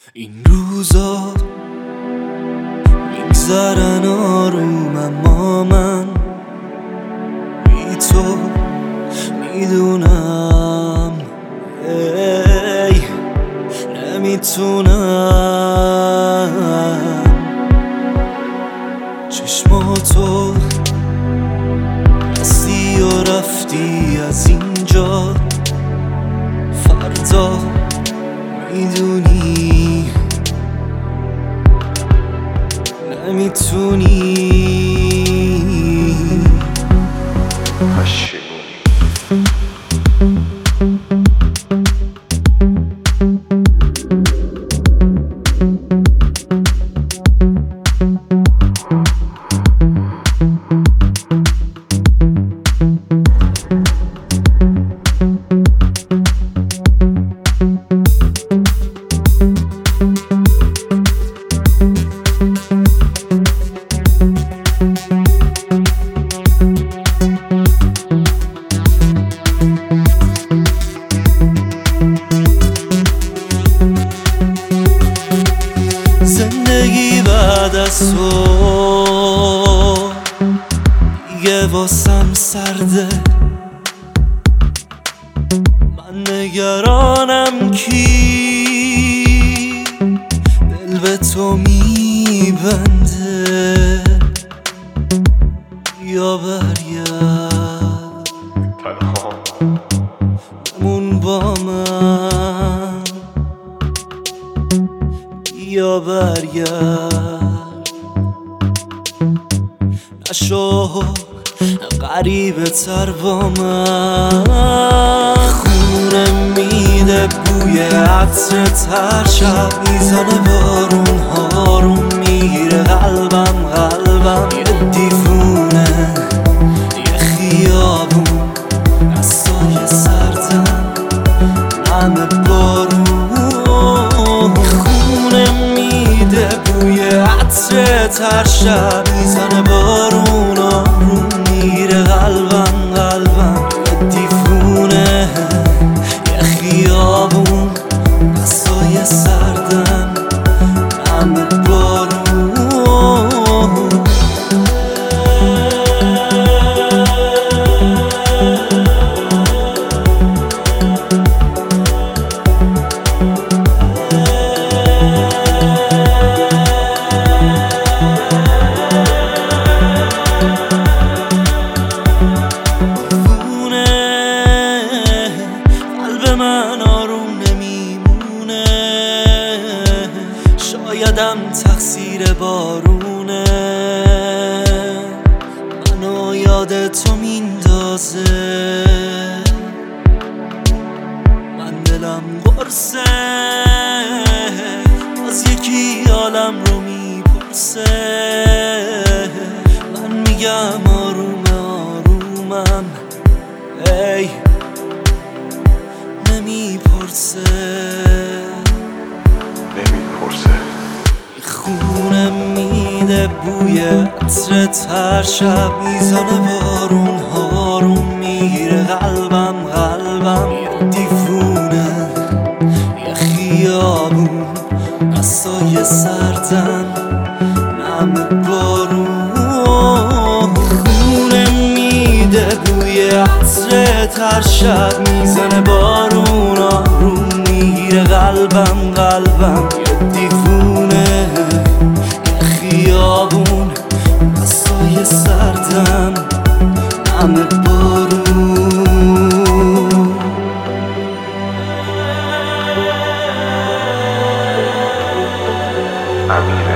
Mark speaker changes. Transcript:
Speaker 1: این روزا میگذرن آروم، اما من بی تو میدونم نمیتونم. چشماتو بستی و رفتی از اینجا، فردا میدونی نمیتونی. زندگی بعد از تو دیگه واسم سرده، من نگرانم کی دل به تو میبنده. یا برگرد بمون با من، یا برگرد نشو غریبه تر با من. خونه میده بوی عطرت، هر شب میزنه بارون، هارون میگیره قلبم یه دیوونه، یه خیابون دستای سردم همه بارون. خونه میده بوی عطرت، هر شب میزنه بارون، آروم میگیره قلبم یه دیوونه، یه خیابون دستای سردم همه بارون. من آروم نمیمونه، شایدم تقصیر بارونه، منو یاد تو میندازه، من دلم قرصه، باز یکی عالم رو میپرسه، من میگم آرومم، ای نمیپرسه. خونه میده بوی عطرت، هر شب میزنه بارون، هارون میگیره قلبم یه دیوونه، یه خیابون دستای سردم نم بارون. خونه میده بوی عطرت، هر شب میزنه بارون، آروم میگیره قلبم یه دیوونه، یه خیابون دستای سردم همه بارون.
Speaker 2: امیر